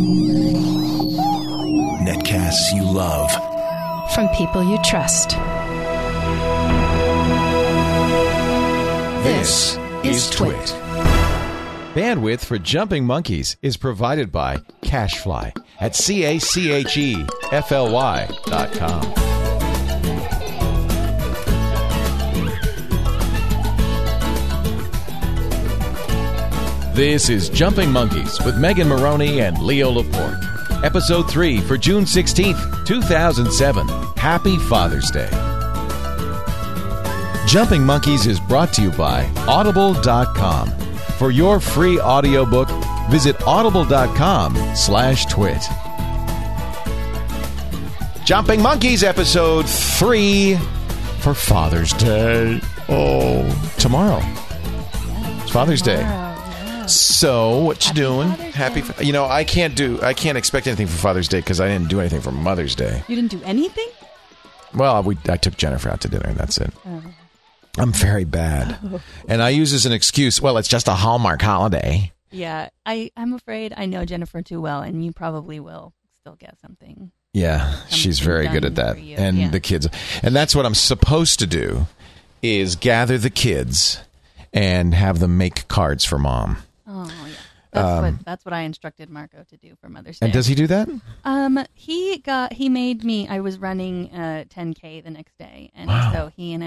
Netcasts you love. From people you trust. This is Twit. Bandwidth for Jumping Monkeys is provided by CacheFly at CACHEFLY.com. This is Jumping Monkeys with Megan Maroney and Leo Laporte. Episode 3 for June 16th, 2007. Happy Father's Day. Jumping Monkeys is brought to you by Audible.com. For your free audiobook, visit audible.com/twit. Jumping Monkeys, episode 3 for Father's Day. Oh, tomorrow. It's Father's Day. So, what you doing? Happy I can't expect anything for Father's Day because I didn't do anything for Mother's Day. You didn't do anything? Well, I took Jennifer out to dinner, and that's it. Oh. I'm very bad. Oh. And I use as an excuse, well, it's just a Hallmark holiday. Yeah, I'm afraid I know Jennifer too well, and you probably will still get something. Yeah, she's very good at that. And the kids. And that's what I'm supposed to do, is gather the kids and have them make cards for Mom. Oh, yeah. That's what I instructed Marco to do for Mother's Day. And does he do that? He made me. I was running 10K the next day, and so he and